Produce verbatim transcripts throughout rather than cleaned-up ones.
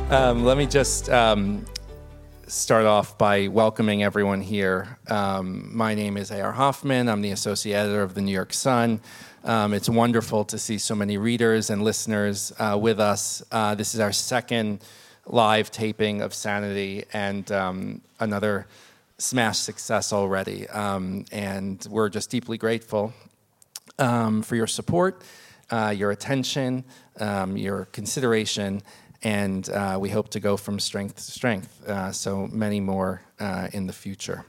Um, let me just um, start off by welcoming everyone here. Um, my name is A R Hoffman. I'm the associate editor of the New York Sun. Um, it's wonderful to see so many readers and listeners uh, with us. Uh, this is our second live taping of Sanity, and um, another smash success already. Um, and we're just deeply grateful um, for your support, uh, your attention, um, your consideration. And uh, we hope to go from strength to strength, uh, so many more uh, in the future.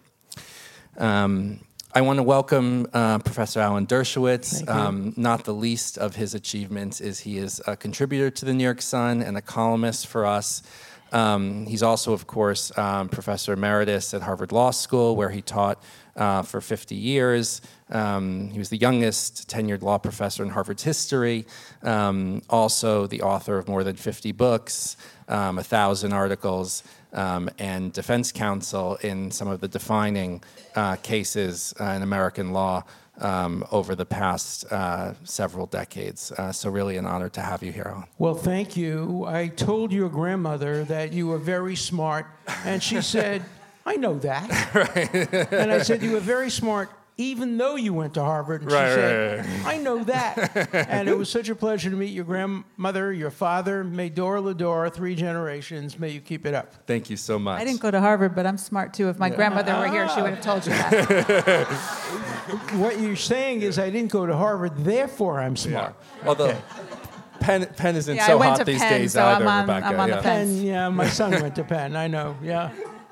Um, I want to welcome uh, Professor Alan Dershowitz. Um, not the least of his achievements is he is a contributor to the New York Sun and a columnist for us. Um, he's also, of course, um, Professor Emeritus at Harvard Law School, where he taught uh, for fifty years. Um, he was the youngest tenured law professor in Harvard's history, um, also the author of more than fifty books, um, a thousand articles, um, and defense counsel in some of the defining uh, cases uh, in American law um, over the past uh, several decades. Uh, so really an honor to have you here, Alan. Well, thank you. I told your grandmother that you were very smart, and she said, I know that. Right. And I said, you were very smart, even though you went to Harvard. And right, she said, right, right. I know that. And it was such a pleasure to meet your grandmother, your father. May Dora Ladora, three generations. May you keep it up. Thank you so much. I didn't go to Harvard, but I'm smart too. If my Yeah. grandmother were here, she would have told you that. What you're saying is I didn't go to Harvard, therefore I'm smart. Yeah. Although Okay. Penn, Penn isn't Yeah, I so went hot to these Penn, days so either, I'm on- Rebecca. I'm on the yeah. Penn. And yeah, my son went to Penn. I know, yeah.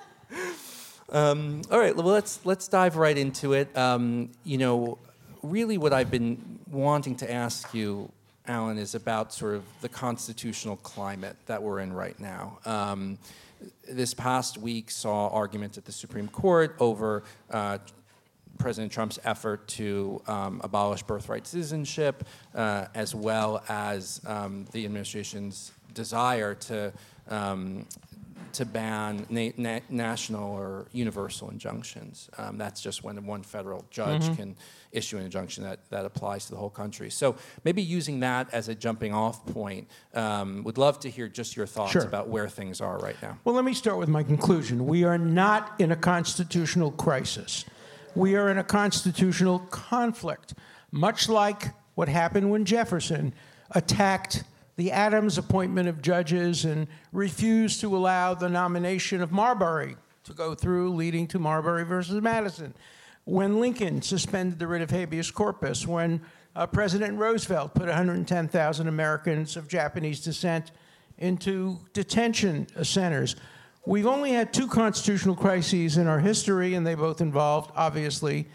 Um, all right, well, let's let's dive right into it. Um, you know, really what I've been wanting to ask you, Alan, is about sort of the constitutional climate that we're in right now. Um, this past week saw argument at the Supreme Court over uh, President Trump's effort to um, abolish birthright citizenship, uh, as well as um, the administration's desire to um, to ban na- na- national or universal injunctions. Um, that's just when one federal judge mm-hmm. can issue an injunction that, that applies to the whole country. So maybe using that as a jumping off point, um, would love to hear just your thoughts Sure. about where things are right now. Well, let me start with my conclusion. We are not in a constitutional crisis. We are in a constitutional conflict, much like what happened when Jefferson attacked the Adams appointment of judges and refused to allow the nomination of Marbury to go through, leading to Marbury versus Madison. When Lincoln suspended the writ of habeas corpus, when uh, President Roosevelt put one hundred ten thousand Americans of Japanese descent into detention centers. We've only had two constitutional crises in our history, and they both involved, obviously,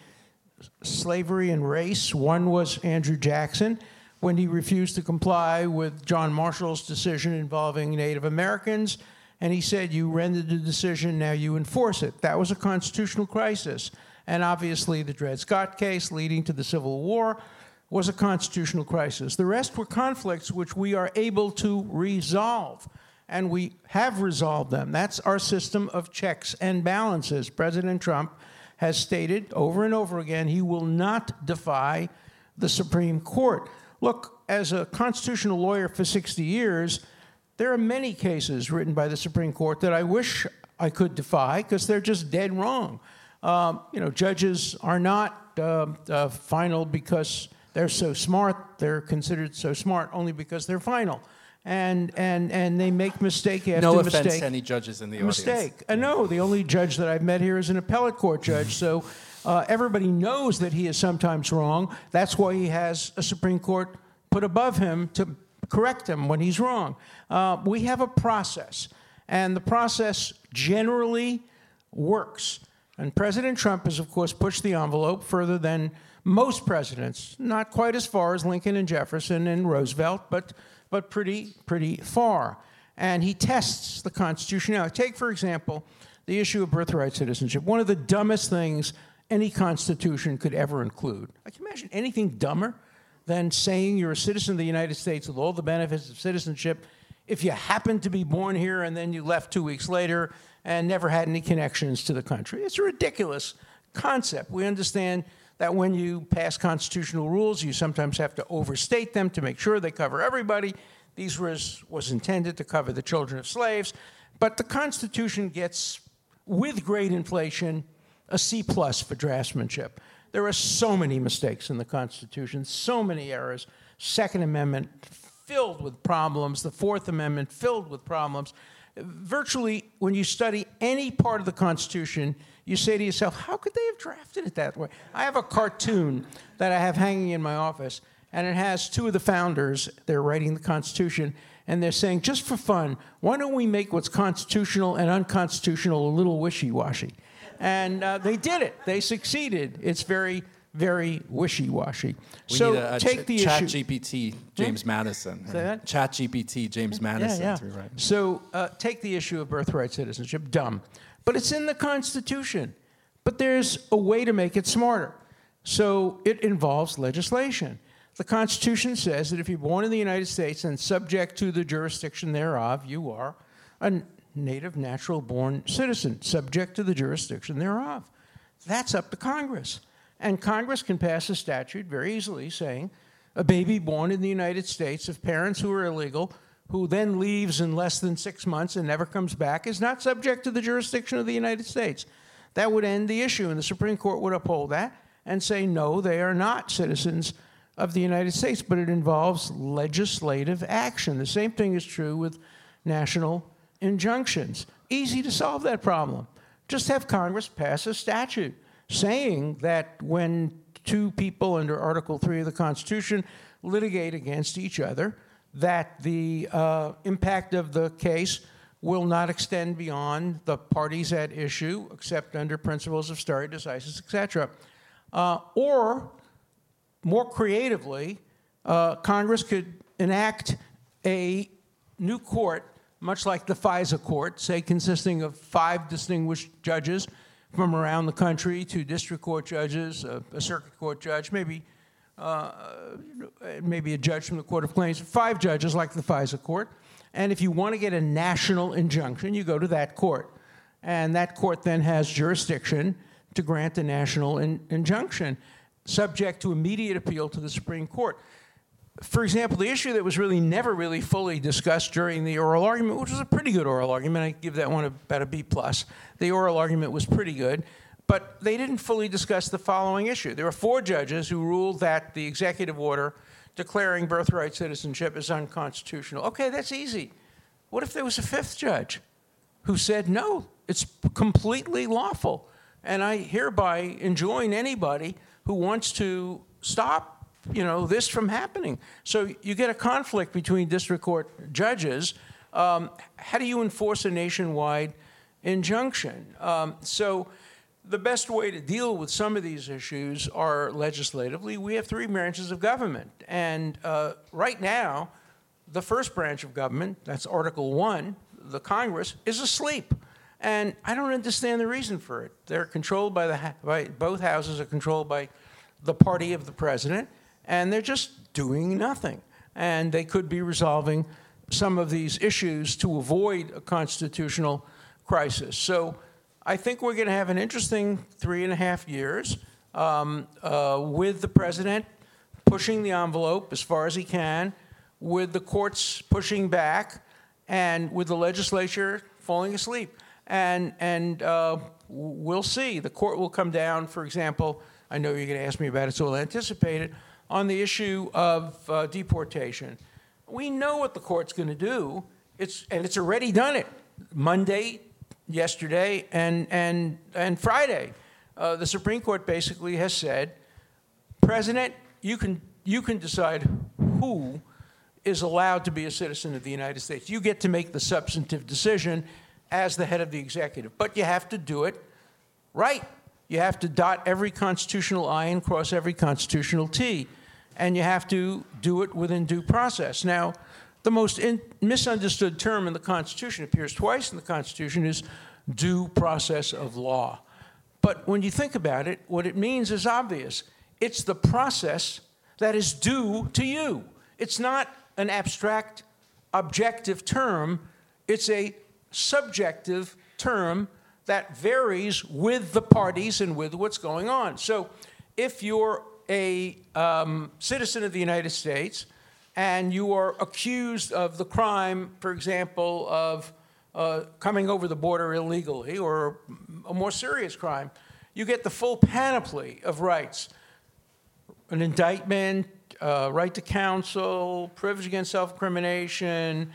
slavery and race. One was Andrew Jackson, when he refused to comply with John Marshall's decision involving Native Americans, and he said, you rendered the decision, now you enforce it. That was a constitutional crisis. And obviously the Dred Scott case leading to the Civil War was a constitutional crisis. The rest were conflicts which we are able to resolve, and we have resolved them. That's our system of checks and balances. President Trump has stated over and over again he will not defy the Supreme Court. Look, as a constitutional lawyer for sixty years, there are many cases written by the Supreme Court that I wish I could defy because they're just dead wrong. Um, you know, judges are not uh, uh, final because they're so smart. They're considered so smart only because they're final. And and and they make mistake after no mistake. offense to any judges in the audience. Mistake. Uh, no, the only judge that I've met here is an appellate court judge. So uh, everybody knows that he is sometimes wrong. That's why he has a Supreme Court put above him to correct him when he's wrong. Uh, we have a process, and the process generally works. And President Trump has, of course, pushed the envelope further than most presidents, not quite as far as Lincoln and Jefferson and Roosevelt, but but pretty, pretty far. And he tests the constitutionality. Take, for example, the issue of birthright citizenship, one of the dumbest things any constitution could ever include. I can imagine anything dumber than saying you're a citizen of the United States with all the benefits of citizenship if you happen to be born here and then you left two weeks later and never had any connections to the country. It's a ridiculous concept. We understand that when you pass constitutional rules, you sometimes have to overstate them to make sure they cover everybody. These was, was intended to cover the children of slaves. But the Constitution gets, with great inflation, a C plus for draftsmanship. There are so many mistakes in the Constitution, so many errors. Second Amendment filled with problems, the Fourth Amendment filled with problems. Virtually, when you study any part of the Constitution, you say to yourself, how could they have drafted it that way? I have a cartoon that I have hanging in my office, and it has two of the founders. They're writing the Constitution, and they're saying, just for fun, why don't we make what's constitutional and unconstitutional a little wishy-washy? And uh, they did it. They succeeded. It's very, very wishy-washy. We so need a, a take ch- the Chat issue. G P T, James Hmm? Madison. Say that? Chat G P T, James Madison. Yeah, to yeah. rewrite. So uh, take the issue of birthright citizenship. Dumb. But it's in the Constitution. But there's a way to make it smarter. So it involves legislation. The Constitution says that if you're born in the United States and subject to the jurisdiction thereof, you are a native, natural-born citizen, subject to the jurisdiction thereof. That's up to Congress. And Congress can pass a statute very easily saying a baby born in the United States of parents who are illegal, who then leaves in less than six months and never comes back, is not subject to the jurisdiction of the United States. That would end the issue, and the Supreme Court would uphold that and say, no, they are not citizens of the United States, but it involves legislative action. The same thing is true with national injunctions. Easy to solve that problem. Just have Congress pass a statute saying that when two people under Article three of the Constitution litigate against each other, that the uh, impact of the case will not extend beyond the parties at issue, except under principles of stare decisis, et cetera. Uh, or, more creatively, uh, Congress could enact a new court, much like the FISA court, say consisting of five distinguished judges from around the country, two district court judges, a, a circuit court judge, maybe uh, maybe a judge from the Court of Claims, five judges like the FISA court. And if you want to get a national injunction, you go to that court. And that court then has jurisdiction to grant a national in, injunction, subject to immediate appeal to the Supreme Court. For example, the issue that was really never really fully discussed during the oral argument, which was a pretty good oral argument, I give that one about a B plus. The oral argument was pretty good, but they didn't fully discuss the following issue. There were four judges who ruled that the executive order declaring birthright citizenship is unconstitutional. Okay, that's easy. What if there was a fifth judge who said, no, it's completely lawful, and I hereby enjoin anybody who wants to stop you know, this from happening? So you get a conflict between district court judges. Um, how do you enforce a nationwide injunction? Um, so the best way to deal with some of these issues are legislatively. We have three branches of government. And uh, right now, the first branch of government, that's Article one, the Congress, is asleep. And I don't understand the reason for it. They're controlled by the, by, both houses are controlled by the party of the president, and they're just doing nothing. And they could be resolving some of these issues to avoid a constitutional crisis. So I think we're going to have an interesting three and a half years um, uh, with the president pushing the envelope as far as he can, with the courts pushing back, and with the legislature falling asleep. And, and uh, we'll see. The court will come down, for example, I know you're going to ask me about it, so I'll anticipate it, on the issue of uh, deportation. We know what the court's going to do, it's, and it's already done it. Monday, yesterday, and, and, and Friday. Uh, the Supreme Court basically has said, President, you can, you can decide who is allowed to be a citizen of the United States. You get to make the substantive decision as the head of the executive, but you have to do it right. You have to dot every constitutional I and cross every constitutional T, and you have to do it within due process. Now, the most in, misunderstood term in the Constitution, appears twice in the Constitution, is due process of law. But when you think about it, what it means is obvious. It's the process that is due to you. It's not an abstract, objective term. It's a subjective term that varies with the parties and with what's going on. So if you're a um, citizen of the United States and you are accused of the crime, for example, of uh, coming over the border illegally or a more serious crime, you get the full panoply of rights. An indictment, uh, right to counsel, privilege against self-incrimination,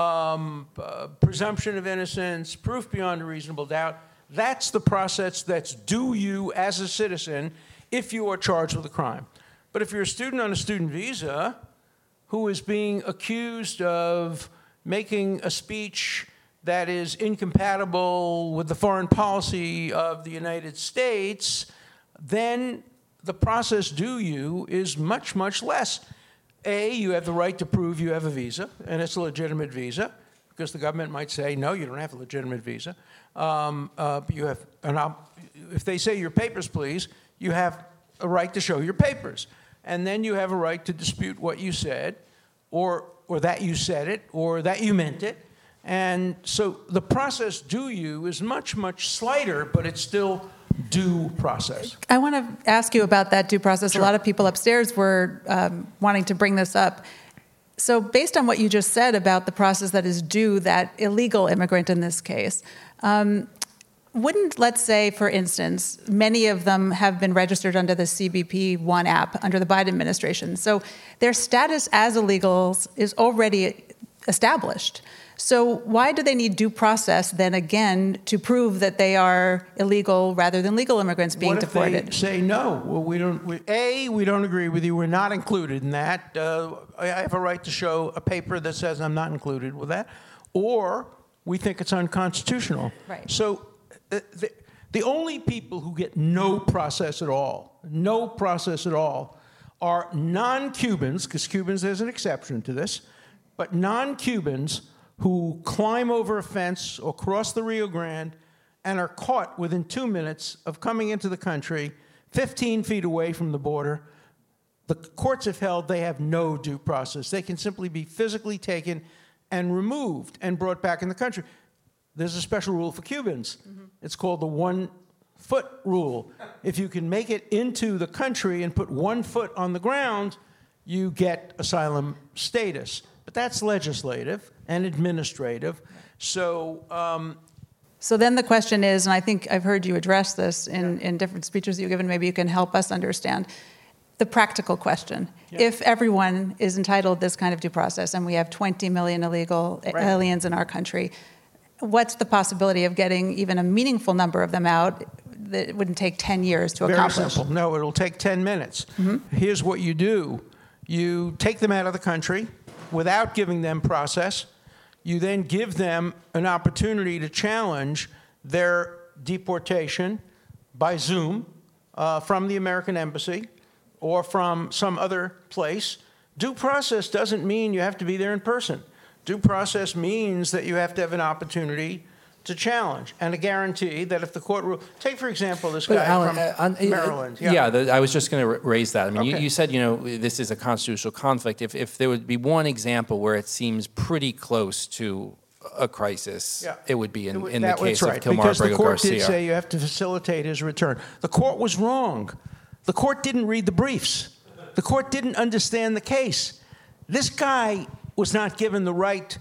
um, uh, presumption of innocence, proof beyond a reasonable doubt. That's the process that's due you as a citizen if you are charged with a crime. But if you're a student on a student visa who is being accused of making a speech that is incompatible with the foreign policy of the United States, then the process due you is much, much less. A, you have the right to prove you have a visa, and it's a legitimate visa, because the government might say, no, you don't have a legitimate visa. Um, uh, you have an op- if they say your papers, please, you have a right to show your papers. And then you have a right to dispute what you said, or, or that you said it, or that you meant it. And so the process due you is much, much slighter, but it's still due process. I want to ask you about that due process. Sure. A lot of people upstairs were um, wanting to bring this up. So based on what you just said about the process that is due that illegal immigrant in this case, um, wouldn't, let's say, for instance, many of them have been registered under the C B P One app under the Biden administration. So their status as illegals is already established. So why do they need due process then again to prove that they are illegal rather than legal immigrants being what if deported? They say no? Well, we don't. We, a, we don't agree with you. We're not included in that. Uh, I have a right to show a paper that says I'm not included with that, or we think it's unconstitutional. Right. So uh, the, the only people who get no process at all, no process at all, are non-Cubans, because Cubans, there's an exception to this, but non-Cubans who climb over a fence or cross the Rio Grande and are caught within two minutes of coming into the country, fifteen feet away from the border. The courts have held they have no due process. They can simply be physically taken and removed and brought back in the country. There's a special rule for Cubans. Mm-hmm. It's called the one-foot rule. If you can make it into the country and put one foot on the ground, you get asylum status. But that's legislative and administrative. So, um, so then the question is, and I think I've heard you address this in, yeah. in different speeches you've given, maybe you can help us understand the practical question. Yeah. If everyone is entitled this kind of due process, and we have twenty million illegal right. aliens in our country, what's the possibility of getting even a meaningful number of them out that it wouldn't take ten years to Very accomplish? Very simple. No, it'll take ten minutes. Mm-hmm. Here's what you do. You take them out of the country without giving them process. You then give them an opportunity to challenge their deportation by Zoom uh, from the American Embassy or from some other place. Due process doesn't mean you have to be there in person. Due process means that you have to have an opportunity to challenge and a guarantee that if the court rule, take for example this guy Alan, from uh, on, Maryland. Yeah, yeah the, I was just going to raise that. I mean, Okay. you, you said, you know, this is a constitutional conflict. If, if there would be one example where it seems pretty close to a crisis, Yeah. it would be in, It would- in the that- case that's right, of Kilmar because the Abrego court Garcia. did say you have to facilitate his return. The court was wrong. The court didn't read the briefs. The court didn't understand the case. This guy was not given the right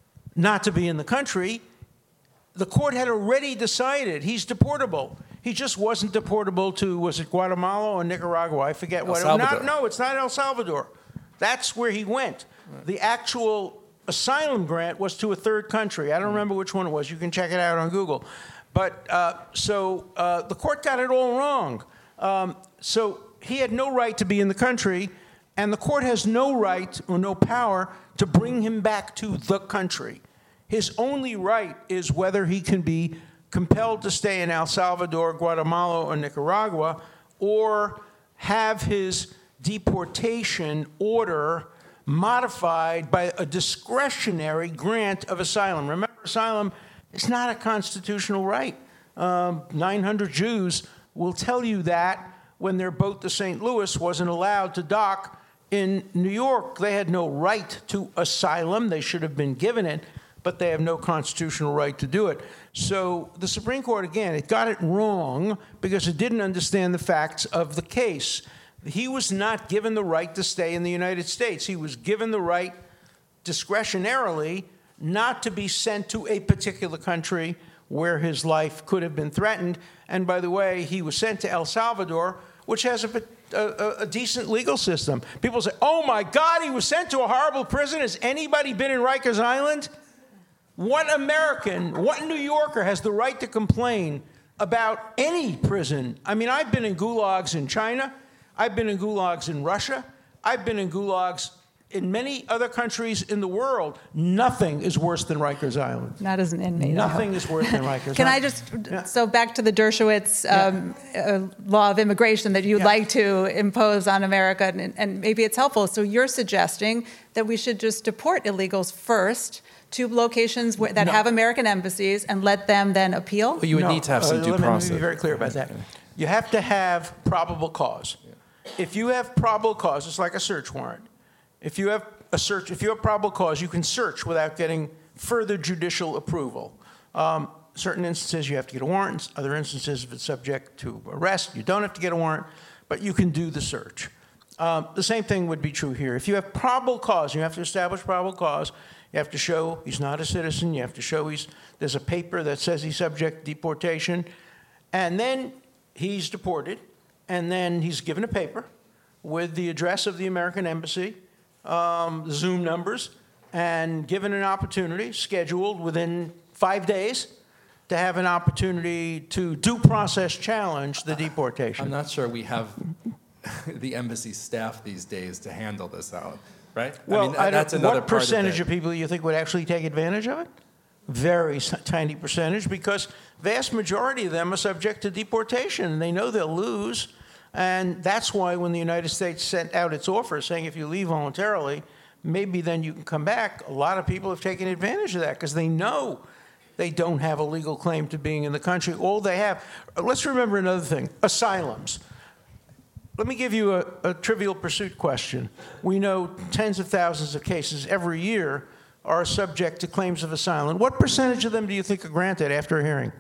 not to be in the country. The court had already decided he's deportable. He just wasn't deportable to, was it Guatemala or Nicaragua? I forget El what. Salvador. Not, no, it's not El Salvador. That's where he went. Right. The actual asylum grant was to a third country. I don't remember which one it was. You can check it out on Google. But uh, so uh, the court got it all wrong. Um, so he had no right to be in the country, and the court has no right or no power to bring him back to the country. His only right is whether he can be compelled to stay in El Salvador, Guatemala, or Nicaragua, or have his deportation order modified by a discretionary grant of asylum. Remember, asylum is not a constitutional right. Um, nine hundred Jews will tell you that when their boat to Saint Louis wasn't allowed to dock in New York. They had no right to asylum. They should have been given it, but they have no constitutional right to do it. So the Supreme Court, again, it got it wrong because it didn't understand the facts of the case. He was not given the right to stay in the United States. He was given the right discretionarily not to be sent to a particular country where his life could have been threatened. And by the way, he was sent to El Salvador, which has a, a, a decent legal system. People say, oh my God, he was sent to a horrible prison. Has anybody been in Rikers Island? What American, what New Yorker has the right to complain about any prison? I mean, I've been in gulags in China. I've been in gulags in Russia. I've been in gulags in many other countries in the world. Nothing is worse than Rikers Island. Not as an inmate. Nothing is worse than Rikers Can Island. I just, Yeah. so back to the Dershowitz um, uh, law of immigration that you'd Yeah. like to impose on America, and, and maybe it's helpful. So you're suggesting that we should just deport illegals first to locations where, that No. have American embassies and let them then appeal? Well, you would No, need to have some uh, due let me- process. Let me be very clear about that. You have to have probable cause. If you have probable cause, it's like a search warrant. If you have a search, if you have probable cause, you can search without getting further judicial approval. Um, certain instances, you have to get a warrant. Other instances, if it's subject to arrest, you don't have to get a warrant, but you can do the search. Um, the same thing would be true here. If you have probable cause, you have to establish probable cause. You have to show he's not a citizen. You have to show he's there's a paper that says he's subject to deportation, and then he's deported, and then he's given a paper with the address of the American embassy, um, the Zoom numbers, and given an opportunity, scheduled within five days, to have an opportunity to due process challenge the deportation. I'm not sure we have the embassy staff these days to handle this out, right? Well, I mean, I don't- that's another what part percentage of, of people you think would actually take advantage of it? Very s- tiny percentage, because vast majority of them are subject to deportation, and they know they'll lose. And that's why when the United States sent out its offer saying if you leave voluntarily, maybe then you can come back, a lot of people have taken advantage of that because they know they don't have a legal claim to being in the country. All they have, let's remember another thing, asylums. Let me give you a, a trivial pursuit question. We know tens of thousands of cases every year are subject to claims of asylum. What percentage of them do you think are granted after a hearing?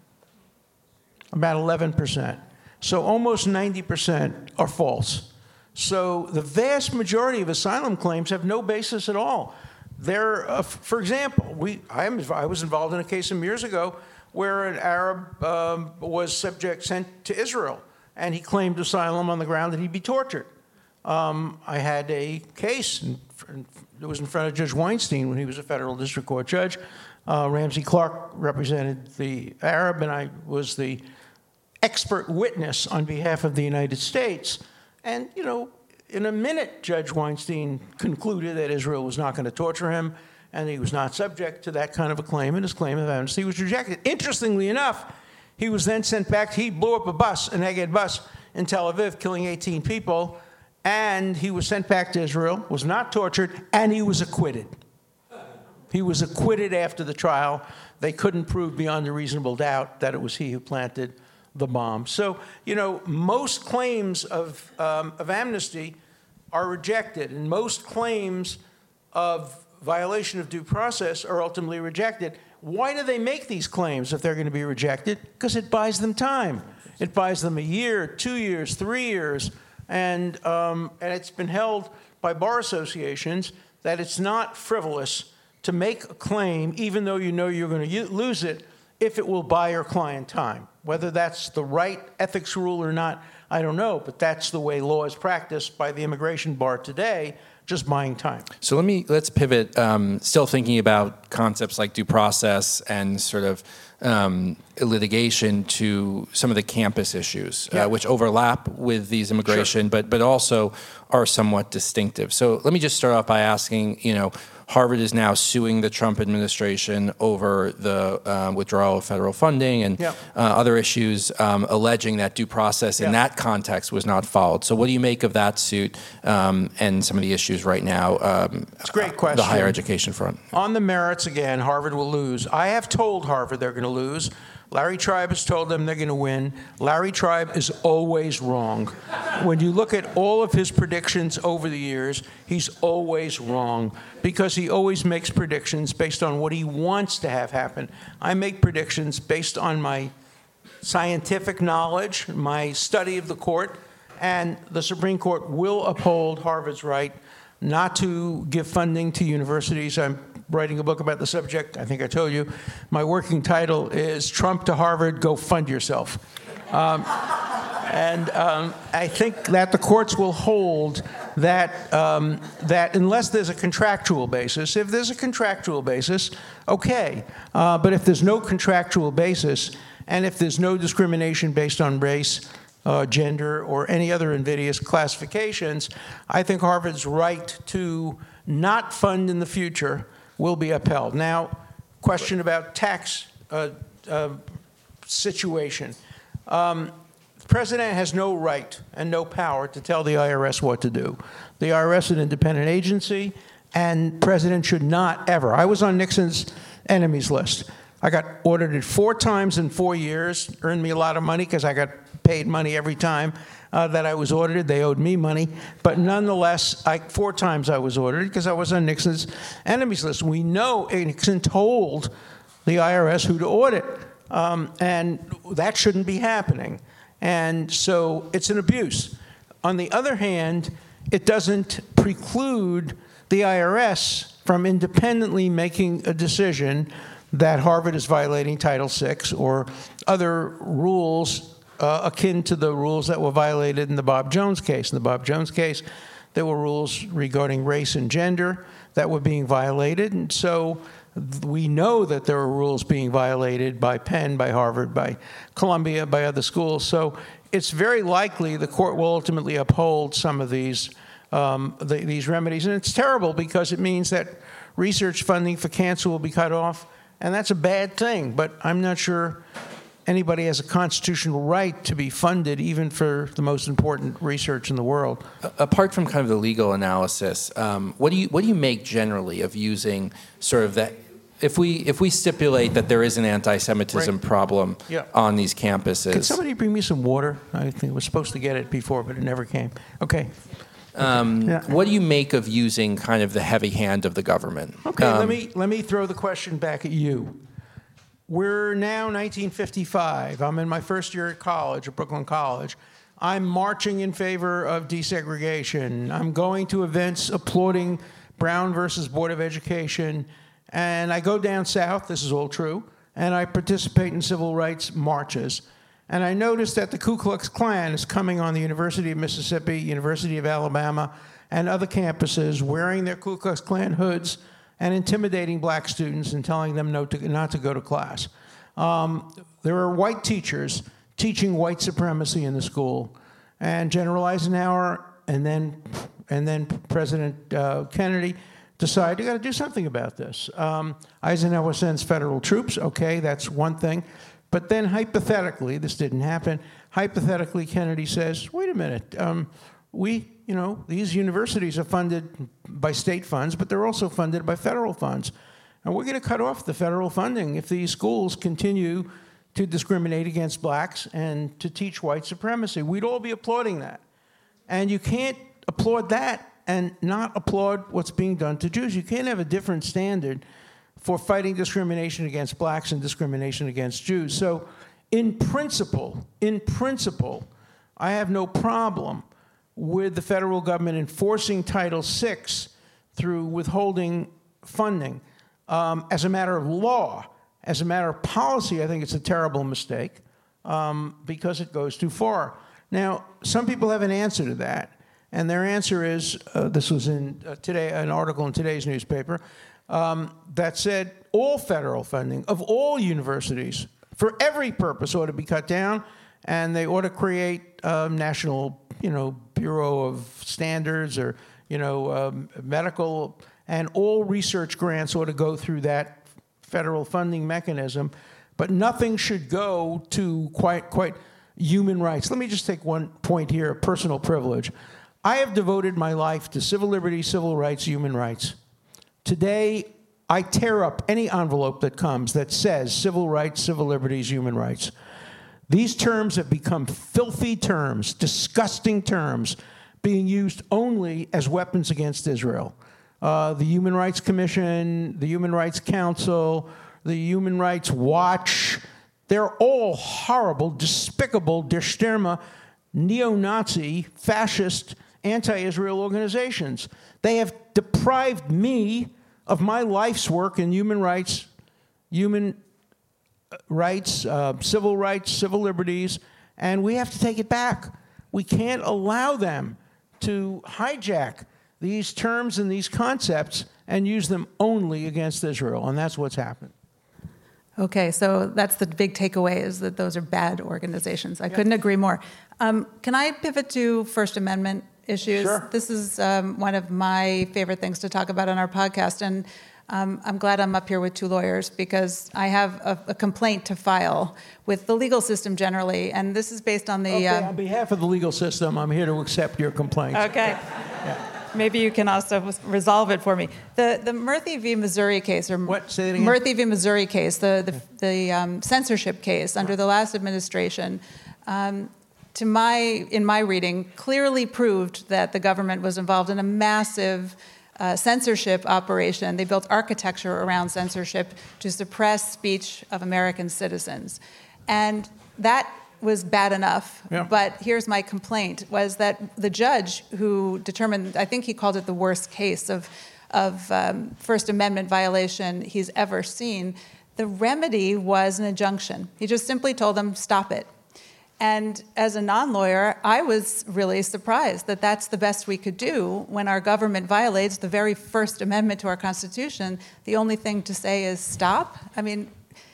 About eleven percent. So almost ninety percent are false. So the vast majority of asylum claims have no basis at all. They're, uh, for example, we, I, am, I was involved in a case some years ago where an Arab um, was subject, sent to Israel, and he claimed asylum on the ground that he'd be tortured. Um, I had a case, in, in, it was in front of Judge Weinstein when he was a federal district court judge. Uh, Ramsey Clark represented the Arab, and I was the expert witness on behalf of the United States. And, you know, in a minute, Judge Weinstein concluded that Israel was not going to torture him, and he was not subject to that kind of a claim, and his claim of amnesty was rejected. Interestingly enough, he was then sent back. He blew up a bus, an Egged bus in Tel Aviv, killing eighteen people, and he was sent back to Israel, was not tortured, and he was acquitted. He was acquitted after the trial. They couldn't prove beyond a reasonable doubt that it was he who planted the bomb. So, you know, most claims of, um, of amnesty are rejected, and most claims of violation of due process are ultimately rejected. Why do they make these claims if they're going to be rejected? Because it buys them time. It buys them a year, two years, three years, and, um, and it's been held by bar associations that it's not frivolous to make a claim, even though you know you're going to lose it, if it will buy your client time. Whether that's the right ethics rule or not, I don't know, but that's the way law is practiced by the immigration bar today, just buying time. So let me let's pivot. Um, still thinking about concepts like due process and sort of um, litigation to some of the campus issues, Yeah. uh, which overlap with these immigration, Sure. but but also are somewhat distinctive. So let me just start off by asking, you know, Harvard is now suing the Trump administration over the uh, withdrawal of federal funding and Yeah. uh, other issues, um, alleging that due process in Yeah. that context was not followed. So what do you make of that suit um, and some of the issues right now? Um, It's a great The question. higher education front. On the merits, again, Harvard will lose. I have told Harvard they're going to lose. Larry Tribe has told them they're going to win. Larry Tribe is always wrong. When you look at all of his predictions over the years, he's always wrong because he always makes predictions based on what he wants to have happen. I make predictions based on my scientific knowledge, my study of the court, And the Supreme Court will uphold Harvard's right not to give funding to universities. I'm writing a book about the subject. I think I told you. My working title is Trump to Harvard, Go Fund Yourself. Um, and um, I think that the courts will hold that, um, that unless there's a contractual basis, if there's a contractual basis, okay. Uh, but if there's no contractual basis, and if there's no discrimination based on race, uh, gender, or any other invidious classifications, I think Harvard's right to not fund in the future will be upheld. Now, question about tax uh, uh, situation. Um, the president has no right and no power to tell the I R S what to do. The I R S is an independent agency, and president should not ever. I was on Nixon's enemies list. I got audited four times in four years, earned me a lot of money because I got paid money every time uh, that I was audited. They owed me money. But nonetheless, I, four times I was audited because I was on Nixon's enemies list. We know Nixon told the I R S who to audit, um, and that shouldn't be happening. And so it's an abuse. On the other hand, it doesn't preclude the I R S from independently making a decision that Harvard is violating Title six or other rules uh, akin to the rules that were violated in the Bob Jones case. In the Bob Jones case, there were rules regarding race and gender that were being violated. And so we know that there are rules being violated by Penn, by Harvard, by Columbia, by other schools. So it's very likely the court will ultimately uphold some of these, um, the, these remedies. And it's terrible because it means that research funding for cancer will be cut off. And that's a bad thing, but I'm not sure anybody has a constitutional right to be funded even for the most important research in the world. Apart from kind of the legal analysis, um, what do you what do you make generally of using sort of that? If we if we stipulate that there is an anti-Semitism Right. problem Yeah. on these campuses, Can somebody bring me some water? I think I was supposed to get it before, but it never came. Okay. Um, Yeah. what do you make of using kind of the heavy hand of the government? Okay, Um, let me let me throw the question back at you. We're now nineteen fifty-five. I'm in my first year at college, at Brooklyn College. I'm marching in favor of desegregation. I'm going to events applauding Brown versus Board of Education. And I go down south, this is all true, and I participate in civil rights marches. And I noticed that the Ku Klux Klan is coming on the University of Mississippi, University of Alabama, and other campuses wearing their Ku Klux Klan hoods and intimidating black students and telling them no to, not to go to class. Um, there are white teachers teaching white supremacy in the school. And General Eisenhower and then, and then President uh, Kennedy decided, you got to do something about this. Um, Eisenhower sends federal troops. Okay, that's one thing. But then hypothetically, this didn't happen, hypothetically Kennedy says, wait a minute, um, we, you know, these universities are funded by state funds, but they're also funded by federal funds. And we're going to cut off the federal funding if these schools continue to discriminate against blacks and to teach white supremacy. We'd all be applauding that. And you can't applaud that and not applaud what's being done to Jews. You can't have a different standard for fighting discrimination against blacks and discrimination against Jews. So in principle, in principle, I have no problem with the federal government enforcing Title six through withholding funding. Um, as a matter of law, as a matter of policy, I think it's a terrible mistake um, because it goes too far. Now, some people have an answer to that, and their answer is, uh, this was in uh, today, an article in today's newspaper, Um, that said all federal funding of all universities for every purpose ought to be cut down, and they ought to create a national, you know, Bureau of Standards or, you know, um, medical, and all research grants ought to go through that federal funding mechanism, but nothing should go to quite, quite human rights. Let me just take one point here, personal privilege. I have devoted my life to civil liberties, civil rights, human rights. Today, I tear up any envelope that comes that says civil rights, civil liberties, human rights. These terms have become filthy terms, disgusting terms, being used only as weapons against Israel. Uh, the Human Rights Commission, the Human Rights Council, the Human Rights Watch, they're all horrible, despicable, der Stürme, neo-Nazi, fascist, anti-Israel organizations. They have deprived me of my life's work in human rights, human rights, uh, civil rights, civil liberties, and we have to take it back. We can't allow them to hijack these terms and these concepts and use them only against Israel, and that's what's happened. Okay, so that's the big takeaway, is that those are bad organizations. I yeah. couldn't agree more. Um, can I pivot to First Amendment issues? Sure. This is um, one of my favorite things to talk about on our podcast, and um, I'm glad I'm up here with two lawyers, because I have a, a complaint to file with the legal system generally, and this is based on the... Okay, uh, on behalf of the legal system, I'm here to accept your complaint. Okay. Yeah. Maybe you can also resolve it for me. The the Murthy v. Missouri case, or what? Say it again. Murthy v. Missouri case, the the, the um, censorship case under the last administration, um, to my in my reading, clearly proved that the government was involved in a massive uh, censorship operation. They built architecture around censorship to suppress speech of American citizens, and that was bad enough. Yeah. But here's my complaint, was that the judge who determined, I think he called it the worst case of, of um, First Amendment violation he's ever seen, the remedy was an injunction. He just simply told them, stop it. And as a non-lawyer, I was really surprised that that's the best we could do when our government violates the very First Amendment to our Constitution. The only thing to say is stop. I mean,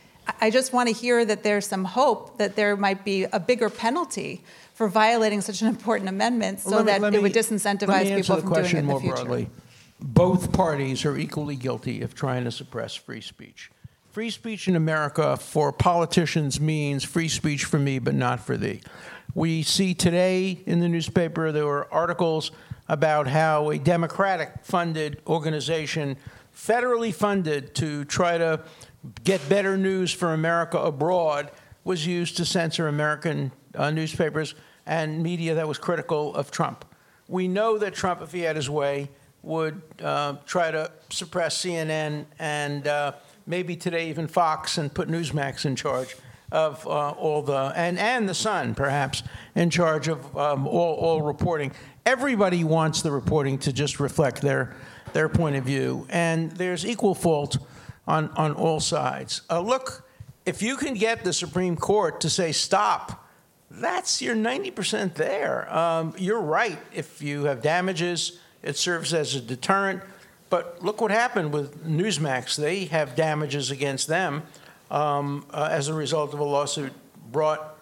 I just want to hear that there's some hope that there might be a bigger penalty for violating such an important amendment, so well, me, that me, it would disincentivize people from doing it in the future. Broadly. Both parties are equally guilty of trying to suppress free speech. Free speech in America for politicians means free speech for me, but not for thee. We see today in the newspaper there were articles about how a Democratic-funded organization, federally funded to try to get better news for America abroad, was used to censor American uh, newspapers and media that was critical of Trump. We know that Trump, if he had his way, would uh, try to suppress C N N and uh, maybe today even Fox, and put Newsmax in charge of uh, all the, and, and the Sun, perhaps, in charge of um, all, all reporting. Everybody wants the reporting to just reflect their, their point of view, and there's equal fault on, on all sides. Uh, look, if you can get the Supreme Court to say stop, that's your ninety percent there. Um, you're right. If you have damages, it serves as a deterrent. But look what happened with Newsmax. They have damages against them um, uh, as a result of a lawsuit brought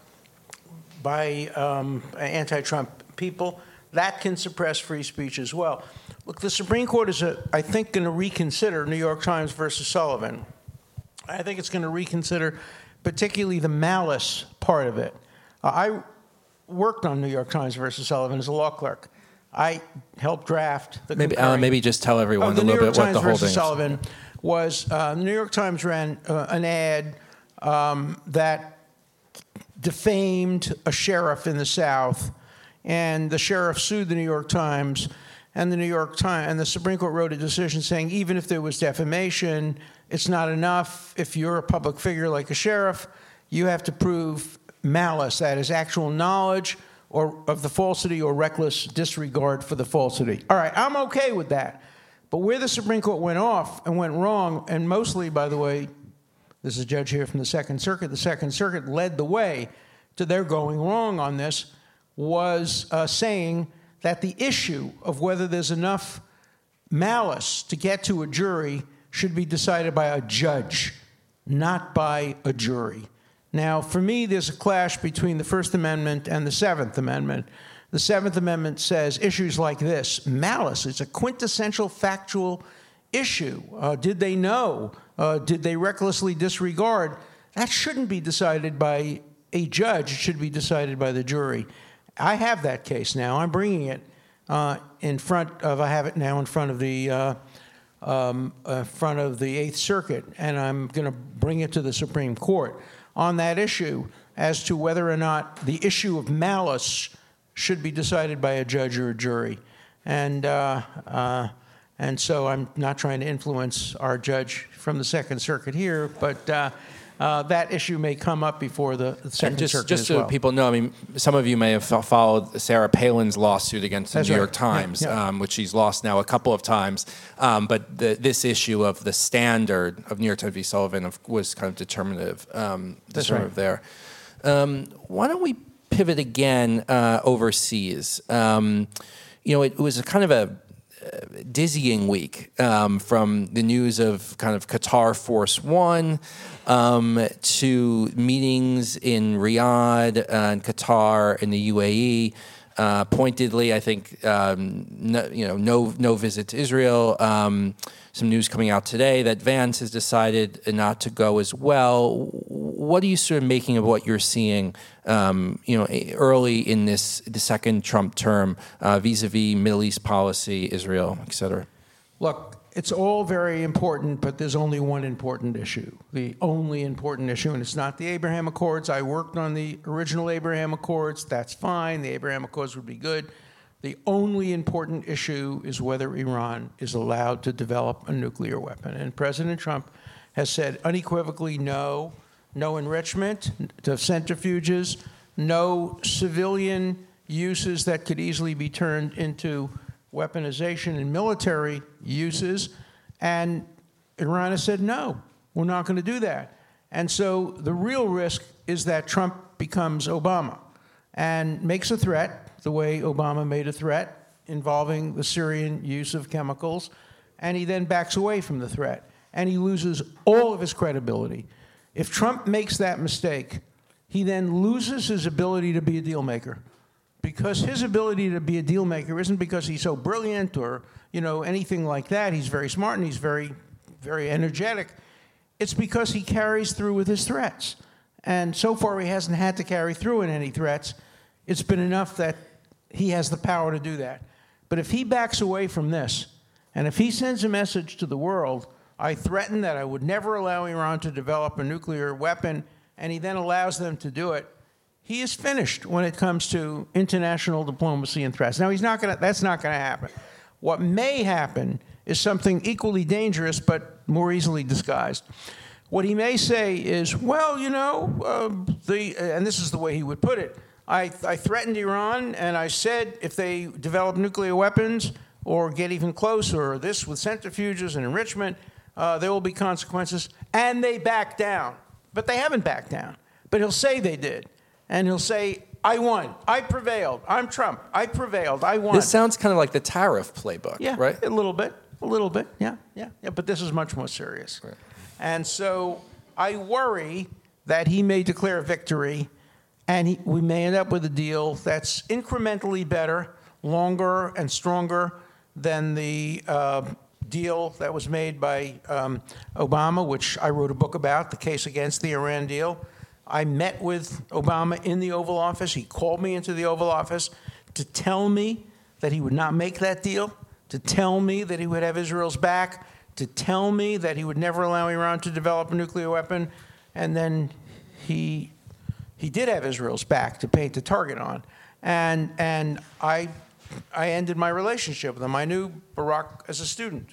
by um, anti-Trump people. That can suppress free speech as well. Look, the Supreme Court is, a, I think, going to reconsider New York Times versus Sullivan. I think it's going to reconsider particularly the malice part of it. Uh, I worked on New York Times versus Sullivan as a law clerk. I helped draft the maybe Alan, maybe just tell everyone oh, a little bit what the whole thing is. The New York Times versus Sullivan was uh, the New York Times ran uh, an ad um, that defamed a sheriff in the South, and the sheriff sued the New York Times, and the New York Times and the Supreme Court wrote a decision saying even if there was defamation, it's not enough. If you're a public figure like a sheriff, you have to prove malice, that is, actual knowledge or of the falsity or reckless disregard for the falsity. All right, I'm okay with that. But where the Supreme Court went off and went wrong, and mostly, by the way, there's a judge here from the Second Circuit, the Second Circuit led the way to their going wrong on this, was uh, saying that the issue of whether there's enough malice to get to a jury should be decided by a judge, not by a jury. Now, for me, there's a clash between the First Amendment and the Seventh Amendment. The Seventh Amendment says issues like this, malice, it's a quintessential factual issue. Uh, did they know? Uh, did they recklessly disregard? That shouldn't be decided by a judge. It should be decided by the jury. I have that case now. I'm bringing it uh, in front of, I have it now in front of the, uh, um, uh, front of the Eighth Circuit, and I'm going to bring it to the Supreme Court on that issue as to whether or not the issue of malice should be decided by a judge or a jury. And, uh, uh, and so I'm not trying to influence our judge from the Second Circuit here, but uh, uh, that issue may come up before the Second And just, Circuit just as so well. people know, I mean, some of you may have fo- followed Sarah Palin's lawsuit against the That's New right. York Times, Yeah, yeah. Um, which she's lost now a couple of times. Um, but the, this issue of the standard of New York Times v. Sullivan of, was kind of determinative, um, That's determinative right. there. Um, why don't we pivot again uh, overseas? Um, you know, it, it was a kind of a dizzying week um, from the news of kind of Qatar Force One um, to meetings in Riyadh uh, and Qatar and the U A E. Uh, pointedly, I think um, no, you know no no visit to Israel. Um, some news coming out today that Vance has decided not to go as well. What are you sort of making of what you're seeing, um, you know, early in this the second Trump term, uh, vis-a-vis Middle East policy, Israel, et cetera? Look, it's all very important, but there's only one important issue. The only important issue, and it's not the Abraham Accords. I worked on the original Abraham Accords. That's fine. The Abraham Accords would be good. The only important issue is whether Iran is allowed to develop a nuclear weapon. And President Trump has said unequivocally no, no enrichment to centrifuges, no civilian uses that could easily be turned into weaponization and military uses. And Iran has said, no, we're not going to do that. And so the real risk is that Trump becomes Obama and makes a threat, the way Obama made a threat involving the Syrian use of chemicals, and he then backs away from the threat, and he loses all of his credibility. If Trump makes that mistake, he then loses his ability to be a deal maker, because his ability to be a deal maker isn't because he's so brilliant or, you know, anything like that. He's very smart and he's very, very energetic. It's because he carries through with his threats. And so far, he hasn't had to carry through in any threats. It's been enough that he has the power to do that. But if he backs away from this, and if he sends a message to the world, I threaten that I would never allow Iran to develop a nuclear weapon, and he then allows them to do it, he is finished when it comes to international diplomacy and threats. Now, he's not gonna, that's not going to happen. What may happen is something equally dangerous, but more easily disguised. What he may say is, well, you know, uh, the, and this is the way he would put it, I, I threatened Iran, and I said if they develop nuclear weapons or get even closer, or this with centrifuges and enrichment, uh, there will be consequences. And they backed down. But they haven't backed down. But he'll say they did. And he'll say, I won. I prevailed. I'm Trump. I prevailed. I won. This sounds kind of like the tariff playbook, yeah, right? A little bit. A little bit. Yeah, yeah, yeah. But this is much more serious. Right. And so I worry that he may declare victory, and he, we may end up with a deal that's incrementally better, longer, and stronger than the uh, deal that was made by um, Obama, which I wrote a book about, The Case Against the Iran Deal. I met with Obama in the Oval Office. He called me into the Oval Office to tell me that he would not make that deal, to tell me that he would have Israel's back, to tell me that he would never allow Iran to develop a nuclear weapon, and then he he did have Israel's back to paint the target on. And and I I ended my relationship with him. I knew Barak as a student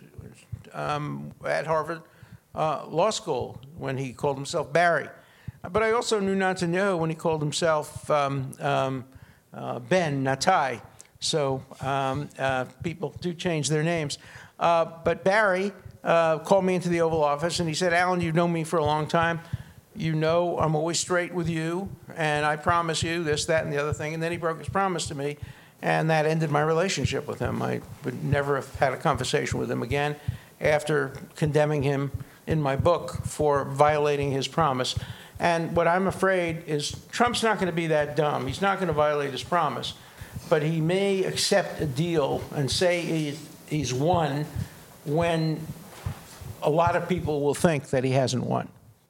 um, at Harvard uh, Law School when he called himself Barry. But I also knew Netanyahu when he called himself um, um, uh, Ben Natai. So um, uh, people do change their names. Uh, but Barry uh, called me into the Oval Office, and he said, Alan, you've known me for a long time. You know I'm always straight with you, and I promise you this, that, and the other thing. And then he broke his promise to me, and that ended my relationship with him. I would never have had a conversation with him again after condemning him in my book for violating his promise. And what I'm afraid is Trump's not going to be that dumb. He's not going to violate his promise. But he may accept a deal and say he, he's won when a lot of people will think that he hasn't won.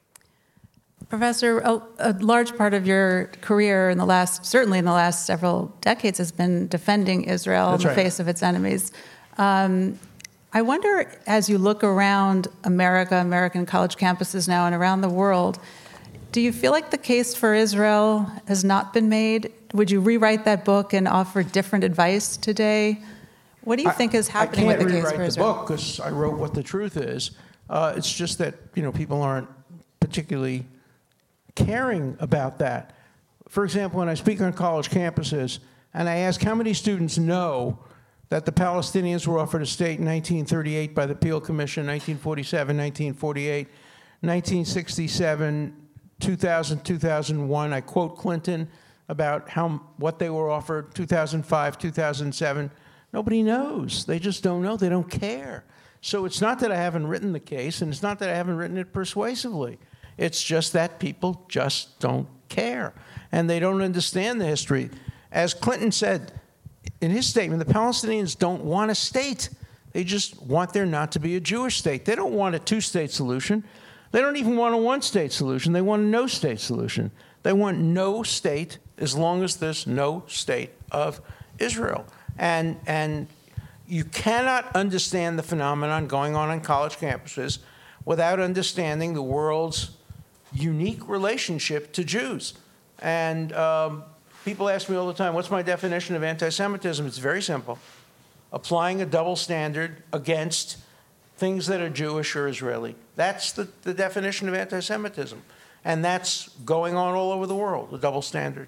Professor, a, a large part of your career in the last, certainly in the last several decades, has been defending Israel That's in the right. face of its enemies. Um, I wonder, as you look around America, American college campuses now, and around the world, do you feel like the case for Israel has not been made? Would you rewrite that book and offer different advice today? What do you think is happening with the case for I can't rewrite the Israel? book because I wrote what the truth is. Uh, it's just that, you know, people aren't particularly caring about that. For example, when I speak on college campuses and I ask how many students know that the Palestinians were offered a state in nineteen thirty-eight by the Peel Commission, nineteen forty-seven, nineteen forty-eight, nineteen sixty-seven, two thousand, two thousand one, I quote Clinton about how what they were offered, two thousand five, two thousand seven. Nobody knows. They just don't know. They don't care. So it's not that I haven't written the case, and it's not that I haven't written it persuasively. It's just that people just don't care, and they don't understand the history. As Clinton said in his statement, the Palestinians don't want a state. They just want there not to be a Jewish state. They don't want a two-state solution. They don't even want a one-state solution. They want a no-state solution. They want no state as long as there's no state of Israel. And, and you cannot understand the phenomenon going on on college campuses without understanding the world's unique relationship to Jews. And um, people ask me all the time, what's my definition of anti-Semitism? It's very simple. Applying a double standard against things that are Jewish or Israeli. That's the, the definition of anti-Semitism. And that's going on all over the world, the double standard.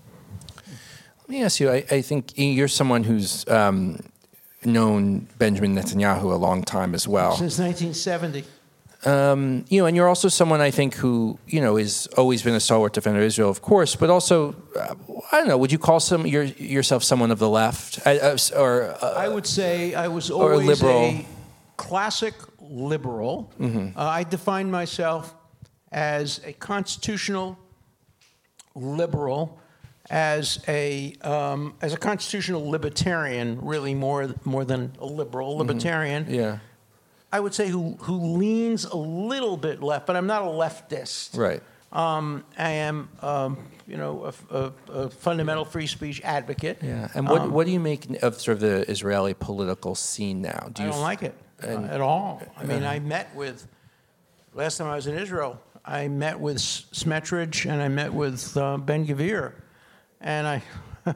Let me ask you, I, I think you're someone who's um, known Benjamin Netanyahu a long time as well. Since nineteen seventy. Um, you know, and you're also someone, I think, who, you know, has always been a stalwart defender of Israel, of course, but also, uh, I don't know, would you call some your, yourself someone of the left? Uh, or uh, I would say I was always a, liberal. a classic liberal. Mm-hmm. uh, I define myself as a constitutional liberal, as a um, as a constitutional libertarian, really more more than a liberal, libertarian. Mm-hmm. Yeah. I would say who who leans a little bit left, but I'm not a leftist. Right. Um, I am, um, you know, a, a, a fundamental free speech advocate. Yeah. And what um, what do you make of sort of the Israeli political scene now? Do you I don't like it uh, at all. I mean, uh, I met with last time I was in Israel. I met with Smetrich and I met with uh, Ben-Gvir, and I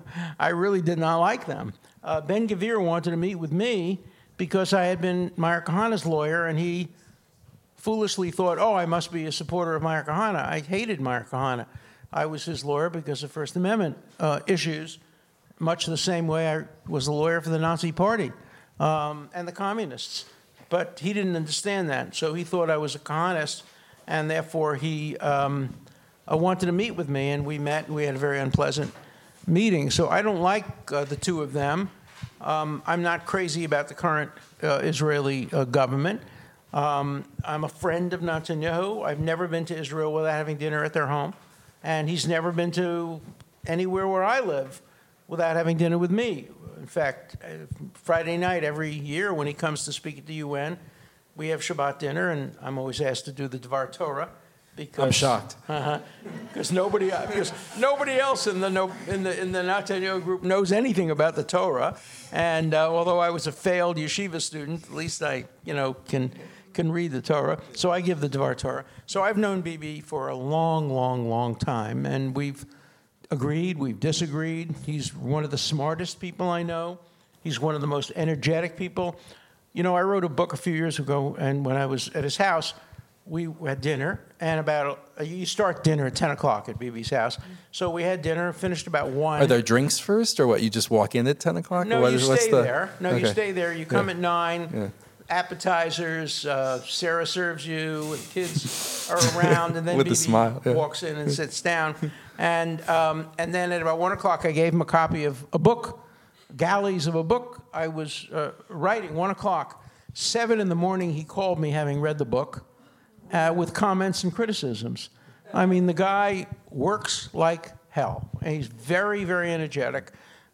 I really did not like them. Uh, Ben-Gvir wanted to meet with me because I had been Meir Kahana's lawyer, and he foolishly thought, oh, I must be a supporter of Meir Kahana. I hated Meir Kahana. I was his lawyer because of First Amendment uh, issues, much the same way I was a lawyer for the Nazi Party um, and the communists. But he didn't understand that, so he thought I was a Kahanist, and therefore he um, uh, wanted to meet with me, and we met, and we had a very unpleasant meeting. So I don't like uh, the two of them. Um, I'm not crazy about the current uh, Israeli uh, government. Um, I'm a friend of Netanyahu. I've never been to Israel without having dinner at their home. And he's never been to anywhere where I live without having dinner with me. In fact, uh, Friday night every year when he comes to speak at the U N, we have Shabbat dinner, and I'm always asked to do the Dvar Torah. Because, I'm shocked. Uh-huh, because nobody, because nobody else in the no, in the in the Netanyahu group knows anything about the Torah, and uh, although I was a failed yeshiva student, at least I, you know, can can read the Torah. So I give the Dvar Torah. So I've known Bibi for a long, long, long time, and we've agreed, we've disagreed. He's one of the smartest people I know. He's one of the most energetic people. You know, I wrote a book a few years ago, and when I was at his house, we had dinner, and about, uh, you start dinner at ten o'clock at Bibi's house. So we had dinner, finished about one. Are there drinks first, or what? You just walk in at ten o'clock? No, or what you is, stay what's the... there. No, okay. you stay there. You come Yeah. at nine. Yeah. Appetizers, uh, Sarah serves you, and kids are around, and then With a Bibi smile, yeah. walks in and sits down. And, um, and then at about one o'clock, I gave him a copy of a book, galleys of a book I was uh, writing, one o'clock. Seven in the morning, he called me, having read the book, uh, with comments and criticisms. I mean, the guy works like hell. And he's very, very energetic.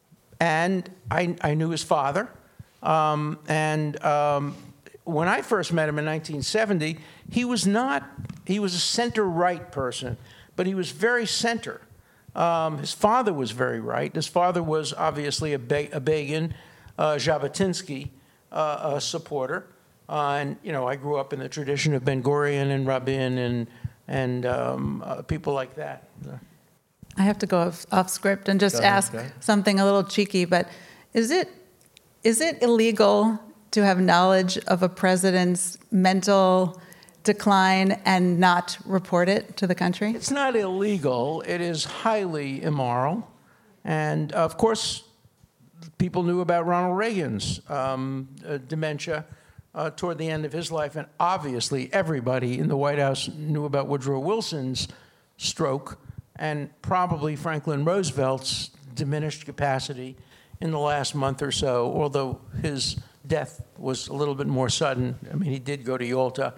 And I, I knew his father. Um, and um, when I first met him in nineteen seventy, he was not, he was a center-right person, but he was very center. Um, his father was very right. His father was obviously a, Be- a Begin, uh, Jabotinsky uh, a supporter. Uh, and, you know, I grew up in the tradition of Ben-Gurion and Rabin and, and um, uh, people like that. I have to go off, off script and just Go ahead, ask go ahead. something a little cheeky, but is it is it illegal to have knowledge of a president's mental decline and not report it to the country? It's not illegal. It is highly immoral. And, of course, people knew about Ronald Reagan's um, uh, dementia uh, toward the end of his life. And obviously, everybody in the White House knew about Woodrow Wilson's stroke and probably Franklin Roosevelt's diminished capacity in the last month or so, although his death was a little bit more sudden. I mean, he did go to Yalta.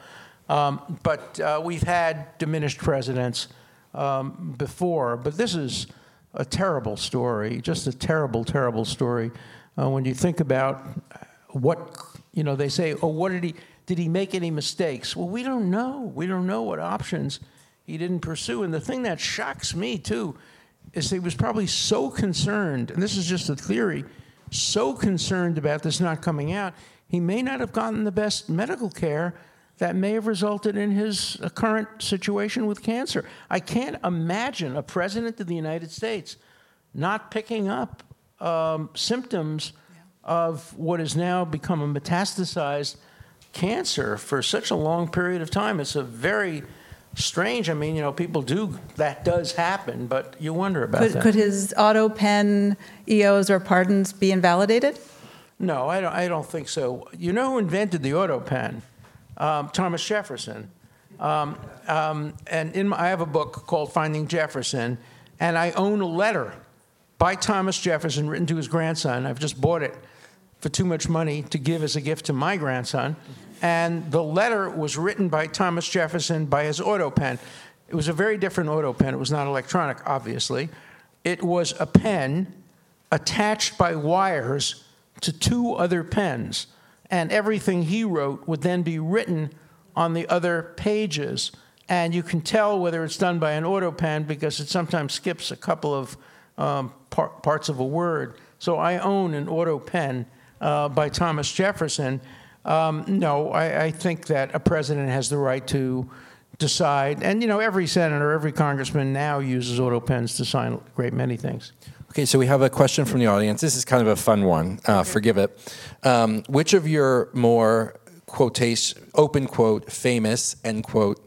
Um, but uh, we've had diminished presidents um, before. But this is a terrible story, just a terrible, terrible story. Uh, when you think about what, you know, they say, oh, what did he, did he make any mistakes? Well, we don't know. We don't know what options he didn't pursue. And the thing that shocks me, too, is he was probably so concerned, and this is just a theory, so concerned about this not coming out, he may not have gotten the best medical care that may have resulted in his uh, current situation with cancer. I can't imagine a president of the United States not picking up um, symptoms yeah. of what has now become a metastasized cancer for such a long period of time. It's a very strange. I mean, you know, people do, that does happen, but you wonder about could, that. Could his auto pen E Os or pardons be invalidated? No, I don't, I don't think so. You know who invented the auto pen? Um, Thomas Jefferson. Um, um, and in my, I have a book called Finding Jefferson, and I own a letter by Thomas Jefferson written to his grandson. I've just bought it for too much money to give as a gift to my grandson. And the letter was written by Thomas Jefferson by his auto pen. It was a very different auto pen. It was not electronic, obviously. It was a pen attached by wires to two other pens. And everything he wrote would then be written on the other pages. And you can tell whether it's done by an auto pen because it sometimes skips a couple of um, par- parts of a word. So I own an auto pen uh, by Thomas Jefferson. Um, no, I, I think that a president has the right to decide. And, you know, every senator, every congressman now uses auto pens to sign a great many things. Okay, so we have a question from the audience. This is kind of a fun one. Uh, forgive it. Um, which of your more quotation, open quote, famous, end quote,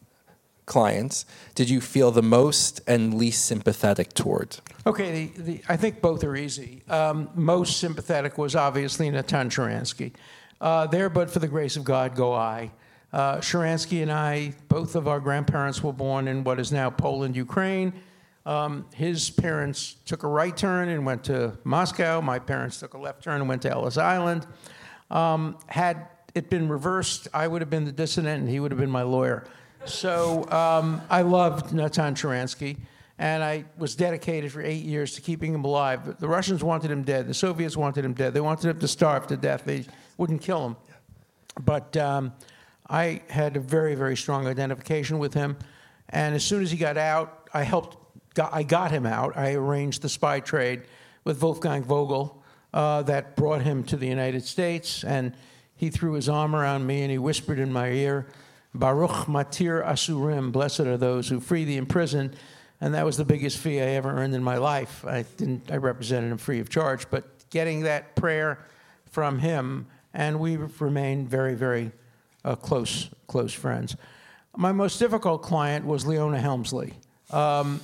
clients did you feel the most and least sympathetic toward? Okay, the, the, I think both are easy. Um, most sympathetic was obviously Natan Sharansky. Uh, there, but for the grace of God, go I. Uh, Sharansky and I, both of our grandparents were born in what is now Poland, Ukraine. Um, his parents took a right turn and went to Moscow. My parents took a left turn and went to Ellis Island. Um, had it been reversed, I would have been the dissident and he would have been my lawyer. So um, I loved Natan Sharansky, and I was dedicated for eight years to keeping him alive. The Russians wanted him dead. The Soviets wanted him dead. They wanted him to starve to death. They wouldn't kill him. But um, I had a very, very strong identification with him. And as soon as he got out, I helped, got, I got him out. I arranged the spy trade with Wolfgang Vogel uh, that brought him to the United States. And he threw his arm around me and he whispered in my ear, Baruch Matir Asurim, blessed are those who free the imprisoned. And that was the biggest fee I ever earned in my life. I didn't, I represented him free of charge, but getting that prayer from him, and we've remained very, very uh, close, close friends. My most difficult client was Leona Helmsley. Um,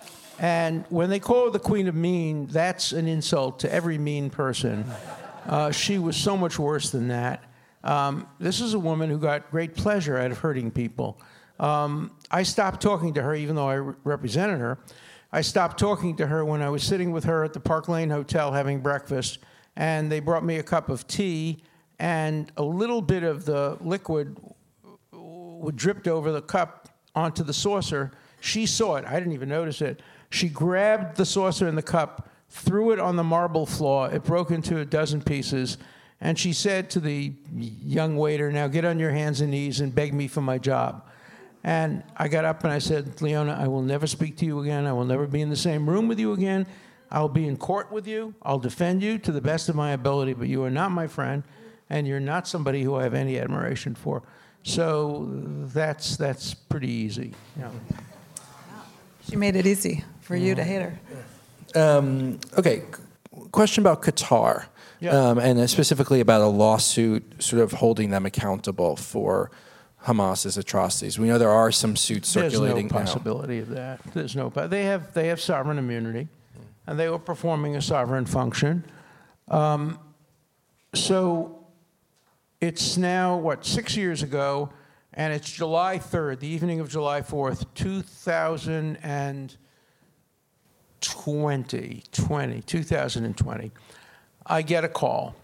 and when they call her the Queen of Mean, that's an insult to every mean person. Uh, she was so much worse than that. Um, this is a woman who got great pleasure out of hurting people. Um, I stopped talking to her, even though I re- represented her. I stopped talking to her when I was sitting with her at the Park Lane Hotel having breakfast, and they brought me a cup of tea, and a little bit of the liquid w- dripped over the cup onto the saucer. She saw it. I didn't even notice it. She grabbed the saucer and the cup, threw it on the marble floor. It broke into a dozen pieces. And she said to the young waiter, now get on your hands and knees and beg me for my job. And I got up and I said, Leona, I will never speak to you again. I will never be in the same room with you again. I'll be in court with you. I'll defend you to the best of my ability, but you are not my friend, and you're not somebody who I have any admiration for. So that's that's pretty easy. Yeah. She made it easy for you to hate her. Um, okay, question about Qatar. Yeah. Um, and specifically about a lawsuit sort of holding them accountable for Hamas's atrocities? We know there are some suits circulating There's no possibility now. of that. There's no. They have they have sovereign immunity, and they were performing a sovereign function. Um, so it's now what six years ago, and it's July third, the evening of July fourth, two thousand twenty, twenty, two thousand twenty. I get a call.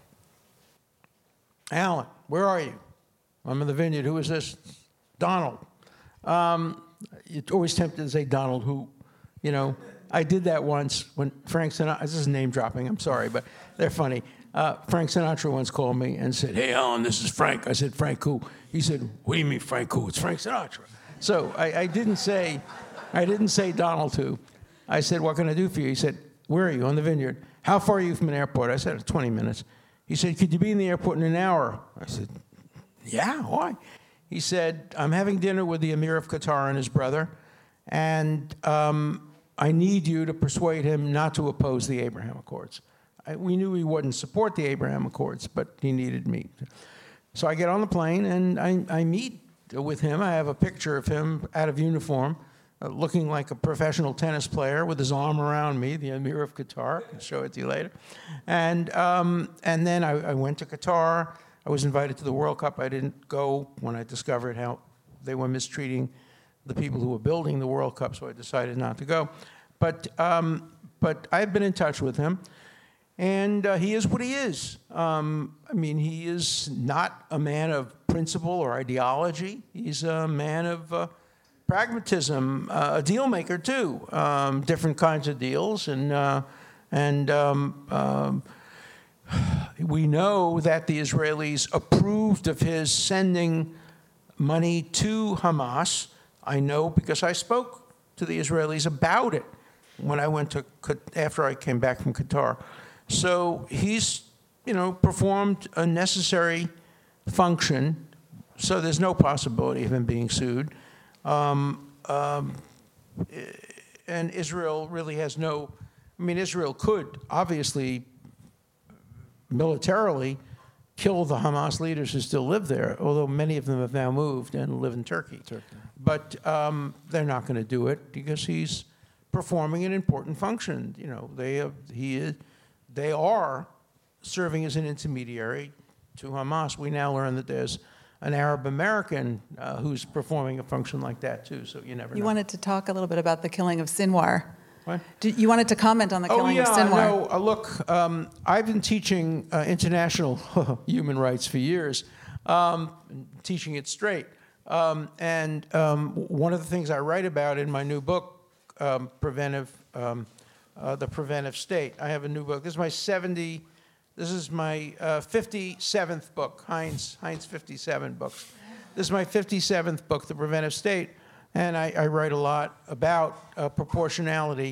Alan, where are you? I'm in the vineyard. Who is this? Donald. Um, you're always tempted to say Donald who. You know, I did that once when Frank Sinatra, this is name dropping, I'm sorry, but they're funny. Uh, Frank Sinatra once called me and said, hey, Alan, this is Frank. I said, Frank who? He said, what do you mean Frank who? It's Frank Sinatra. So I, I didn't say, I didn't say Donald who. I said, what can I do for you? He said, where are you? On the vineyard. How far are you from an airport? I said, twenty minutes. He said, could you be in the airport in an hour? I said, yeah, why? He said, I'm having dinner with the Emir of Qatar and his brother, and um, I need you to persuade him not to oppose the Abraham Accords. I, we knew he wouldn't support the Abraham Accords, but he needed me. So I get on the plane, and I, I meet with him. I have a picture of him out of uniform, uh, looking like a professional tennis player with his arm around me, the Emir of Qatar. I'll show it to you later. And, um, and then I, I went to Qatar. I was invited to the World Cup. I didn't go when I discovered how they were mistreating the people who were building the World Cup, so I decided not to go. But, um, but I've been in touch with him, and uh, he is what he is. Um, I mean, he is not a man of principle or ideology. He's a man of uh, pragmatism, uh, a deal maker, too. Um, different kinds of deals, and, uh, and um, um, we know that the Israelis approved of his sending money to Hamas. I know because I spoke to the Israelis about it when I went to, after I came back from Qatar. So he's, you know, performed a necessary function, so there's no possibility of him being sued. Um, um, and Israel really has no, I mean, Israel could obviously militarily kill the Hamas leaders who still live there, although many of them have now moved and live in Turkey. Turkey. But um, they're not going to do it because he's performing an important function. You know, they have, he is, they are serving as an intermediary to Hamas. We now learn that there's an Arab American uh, who's performing a function like that too. So you never know. You wanted to talk a little bit about the killing of Sinwar. What? Did, you wanted to comment on the killing oh, yeah, of Sinwar. No, uh, look, um, I've been teaching uh, international human rights for years, um, teaching it straight. Um, and um, one of the things I write about in my new book, um, Preventive, um, uh, The Preventive State, I have a new book. This is my seventy, this is my uh, fifty-seventh book, Heinz, Heinz fifty-seven books. This is my fifty-seventh book, The Preventive State. And I, I write a lot about uh, proportionality.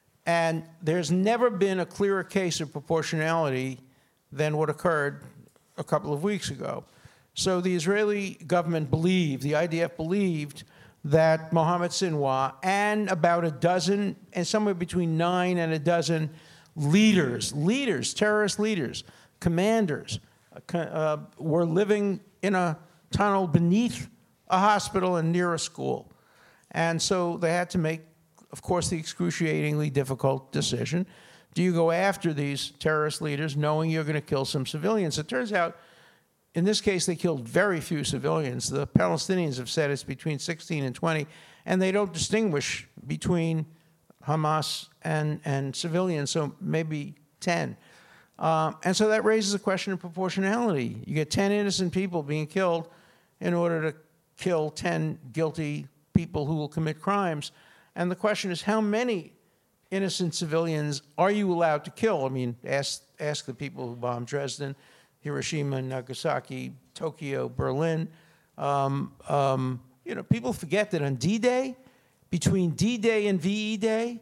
And there's never been a clearer case of proportionality than what occurred a couple of weeks ago. So the Israeli government believed, the I D F believed, that Mohammed Sinwar and about a dozen, and somewhere between nine and a dozen leaders, leaders, terrorist leaders, commanders, uh, were living in a tunnel beneath a hospital and near a school. And so they had to make, of course, the excruciatingly difficult decision. Do you go after these terrorist leaders knowing you're going to kill some civilians? It turns out, in this case, they killed very few civilians. The Palestinians have said it's between sixteen and twenty, and they don't distinguish between Hamas and, and civilians, so maybe ten. Um, and so that raises a question of proportionality. You get ten innocent people being killed in order to kill ten guilty people who will commit crimes. And the question is, how many innocent civilians are you allowed to kill? I mean, ask, ask the people who bombed Dresden, Hiroshima, Nagasaki, Tokyo, Berlin. Um, um, you know, people forget that on D-Day, between D-Day and V E Day,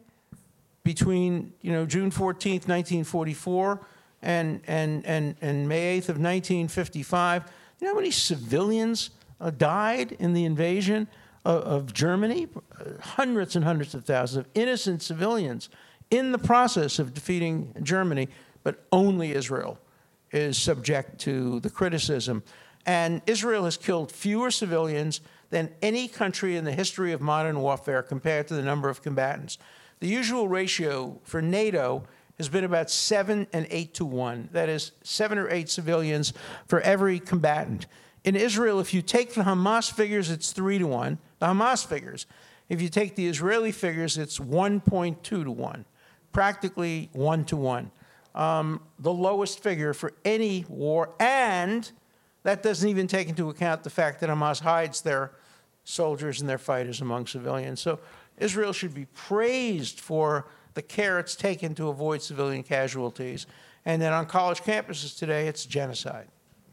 between, you know, June fourteenth, nineteen forty-four, and, and, and, and May eighth of nineteen fifty-five, you know how many civilians uh, died in the invasion of, of Germany? Uh, hundreds and hundreds of thousands of innocent civilians in the process of defeating Germany, but only Israel is subject to the criticism. and Israel has killed fewer civilians than any country in the history of modern warfare compared to the number of combatants. The usual ratio for NATO has been about seven and eight to one. That is, seven or eight civilians for every combatant. In Israel, if you take the Hamas figures, it's three to one. The Hamas figures. If you take the Israeli figures, it's one point two to one, practically one to one. Um, the lowest figure for any war, and that doesn't even take into account the fact that Hamas hides their soldiers and their fighters among civilians. So Israel should be praised for the care it's taken to avoid civilian casualties. And then on college campuses today, it's genocide.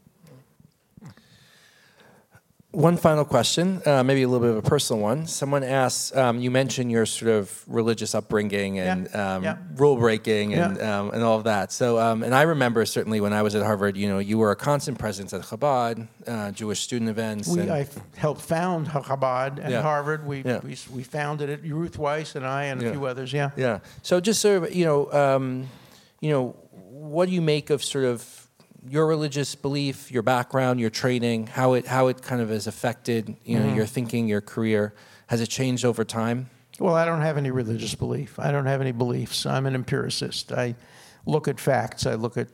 One final question, uh, maybe a little bit of a personal one. Someone asks, um, you mentioned your sort of religious upbringing and Yeah. um, Yeah. rule breaking and Yeah. um, and all of that. So, um, and I remember certainly when I was at Harvard, you know, you were a constant presence at Chabad, uh, Jewish student events. We, and, I helped found Chabad at Yeah. Harvard. We, Yeah. we we founded it. Ruth Weiss and I and a Yeah. few others. Yeah. Yeah. So just sort of, you know, um, you know, what do you make of sort of your religious belief, your background, your training, how it how it kind of has affected, you know, Mm-hmm. your thinking, your career? Has it changed over time? Well, I don't have any religious belief. I don't have any beliefs. I'm an empiricist. I look at facts. I look at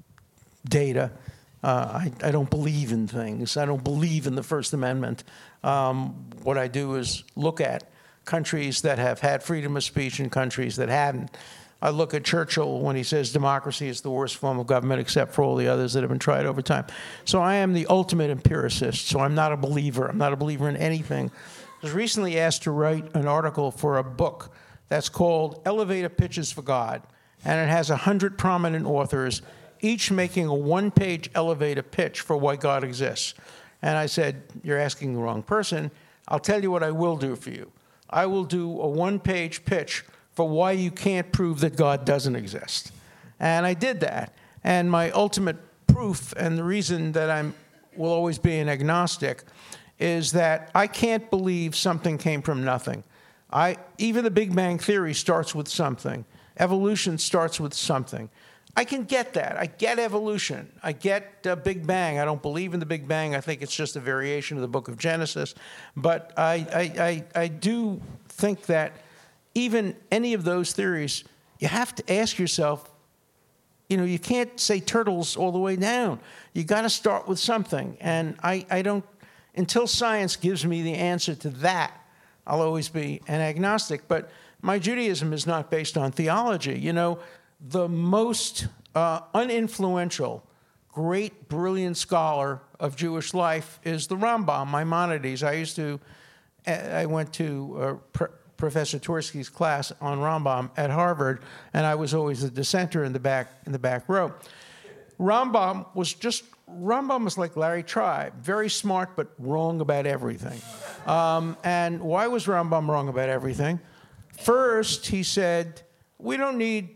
data. Uh, I, I don't believe in things. I don't believe in the First Amendment. Um, what I do is look at countries that have had freedom of speech and countries that haven't. I look at Churchill when he says democracy is the worst form of government except for all the others that have been tried over time. So I am the ultimate empiricist, so I'm not a believer. I'm not a believer in anything. I was recently asked to write an article for a book that's called Elevator Pitches for God, and it has one hundred prominent authors, each making a one-page elevator pitch for why God exists. And I said, you're asking the wrong person. I'll tell you what I will do for you. I will do a one-page pitch for why you can't prove that God doesn't exist. And I did that. And my ultimate proof, and the reason that I will always be an agnostic, is that I can't believe something came from nothing. I, even the Big Bang Theory starts with something. Evolution starts with something. I can get that. I get evolution. I get uh, Big Bang. I don't believe in the Big Bang. I think it's just a variation of the book of Genesis. But I, I, I, I do think that even any of those theories, you have to ask yourself, you know, you can't say turtles all the way down. You got to start with something. And I, I don't, until science gives me the answer to that, I'll always be an agnostic. But my Judaism is not based on theology. You know, the most uh, uninfluential, great, brilliant scholar of Jewish life is the Rambam, Maimonides. I used to, I went to uh, pr- Professor Tversky's class on Rambam at Harvard, and I was always the dissenter in the back in the back row. Rambam was just Rambam was like Larry Tribe, very smart but wrong about everything. Um, and why was Rambam wrong about everything? First, he said, we don't need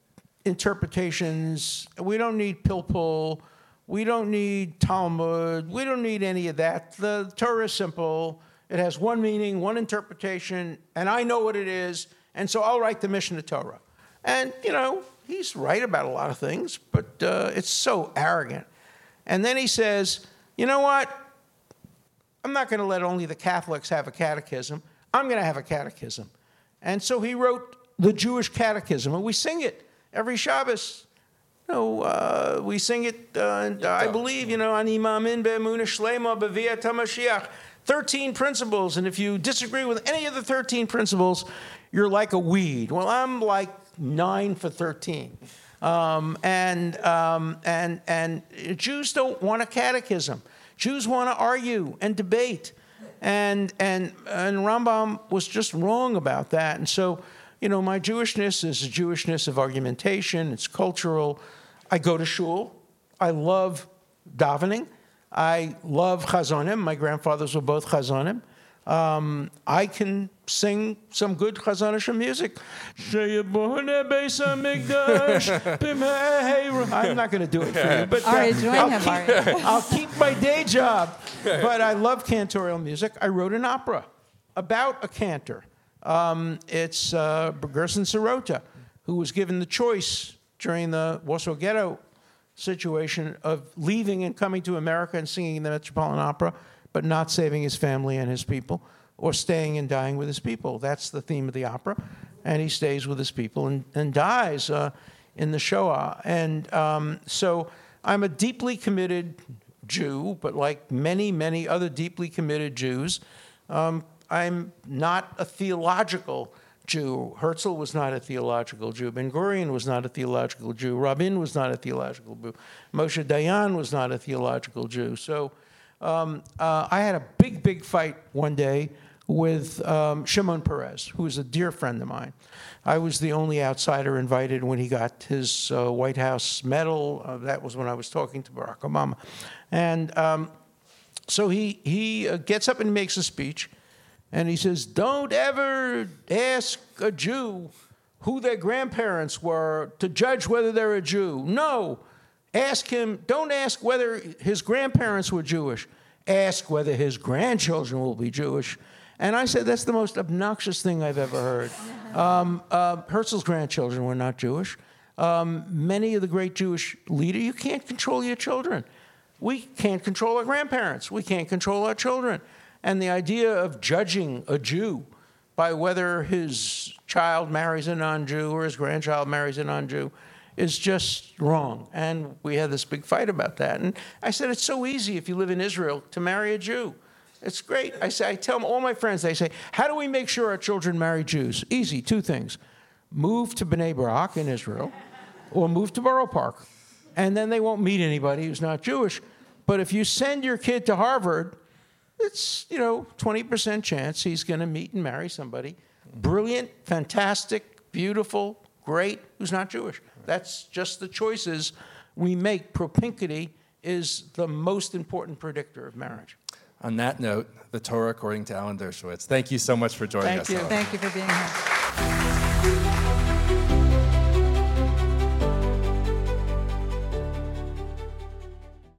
interpretations, we don't need pilpul, we don't need Talmud, we don't need any of that. The Torah is simple. It has one meaning, one interpretation, and I know what it is, and so I'll write the Mishnah Torah. And, you know, he's right about a lot of things, but uh, it's so arrogant. And then he says, you know what? I'm not going to let only the Catholics have a catechism. I'm going to have a catechism. And so he wrote the Jewish catechism, and we sing it every Shabbos. You know, uh, we sing it, uh, and I believe, you know, Ani ma'amin be'emunah shlema b'viat HaMashiach. thirteen principles, and if you disagree with any of the thirteen principles, you're like a weed. Well, I'm like nine for thirteen. Um, and, um, and, and Jews don't want a catechism. Jews want to argue and debate. And, and, and Rambam was just wrong about that. And so, you know, my Jewishness is a Jewishness of argumentation. It's cultural. I go to shul. I love davening. I love chazonim. My grandfathers were both chazonim. Um, I can sing some good chazonish music. I'm not going to do it for you, but uh, All right, join I'll, him, keep, Ari. I'll keep my day job. But I love cantorial music. I wrote an opera about a cantor. Um, it's uh, Gerson Sirota, who was given the choice during the Warsaw Ghetto situation of leaving and coming to America and singing in the Metropolitan Opera, but not saving his family and his people, or staying and dying with his people. That's the theme of the opera. And he stays with his people and, and dies uh, in the Shoah. And um, so I'm a deeply committed Jew, but like many, many other deeply committed Jews, um, I'm not a theological Jew. Herzl was not a theological Jew. Ben-Gurion was not a theological Jew. Rabin was not a theological Jew. Moshe Dayan was not a theological Jew. So um, uh, I had a big, big fight one day with um, Shimon Peres, who is a dear friend of mine. I was the only outsider invited when he got his uh, White House medal. Uh, that was when I was talking to Barack Obama. And um, so he, he uh, gets up and makes a speech. And he says, don't ever ask a Jew who their grandparents were to judge whether they're a Jew. No. Ask him, don't ask whether his grandparents were Jewish. Ask whether his grandchildren will be Jewish. And I said, that's the most obnoxious thing I've ever heard. Um, uh, Herzl's grandchildren were not Jewish. Um, many of the great Jewish leaders, you can't control your children. We can't control our grandparents. We can't control our children. And the idea of judging a Jew by whether his child marries a non-Jew or his grandchild marries a non-Jew is just wrong. And we had this big fight about that. And I said, it's so easy if you live in Israel to marry a Jew. It's great. I say, I tell all my friends, they say, how do we make sure our children marry Jews? Easy, two things. Move to Bnei Brak in Israel, or move to Borough Park. And then they won't meet anybody who's not Jewish. But if you send your kid to Harvard, it's, you know, twenty percent chance he's going to meet and marry somebody brilliant, fantastic, beautiful, great, who's not Jewish. That's just the choices we make. Propinquity is the most important predictor of marriage. On that note, the Torah according to Alan Dershowitz. Thank you so much for joining Thank us. you. Alan. Thank you for being here.